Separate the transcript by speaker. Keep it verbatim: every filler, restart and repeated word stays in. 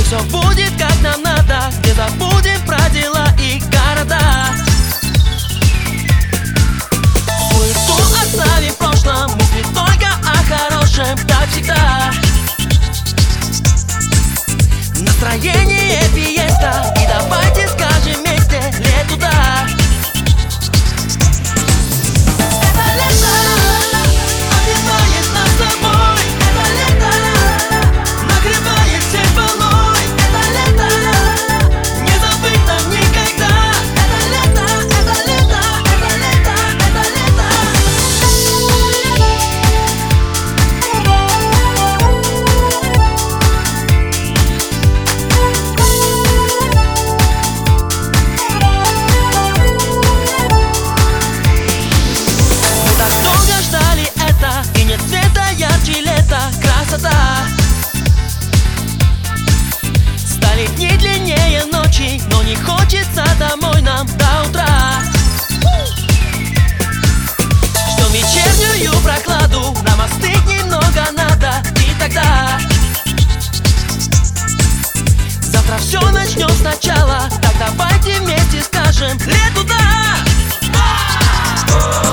Speaker 1: все будет как нам надо, не забудем про дела и города. Суету оставим в прошлом, мысли только о хорошем, как всегда. Настроение фиеста, и давайте скажем вместе лет туда. Стали дни длиннее ночи, но не хочется домой нам до утра. Ждем вечернюю прохладу, нам остыть немного надо, и тогда завтра все начнем сначала. Так давайте вместе скажем лет туда.